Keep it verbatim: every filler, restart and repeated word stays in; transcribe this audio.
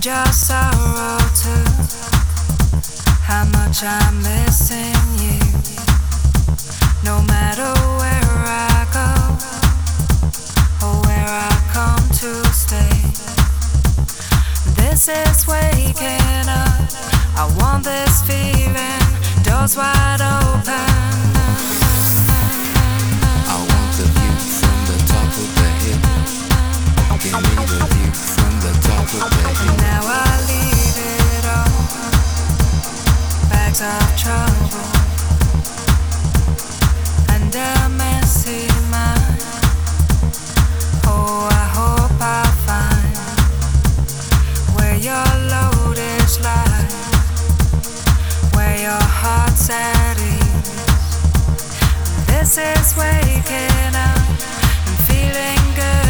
your sorrow too. How much I'm missing you. No matter where I go or where I come to stay, this is waking up. I want this feeling, doors wide open. I want the view from the top of the hill. Give me the view from the top of the hill. Now I leave it all, bags of trouble and a messy mind. Oh, I hope I find where your load is lies, where your heart's at ease. This is waking up and feeling good.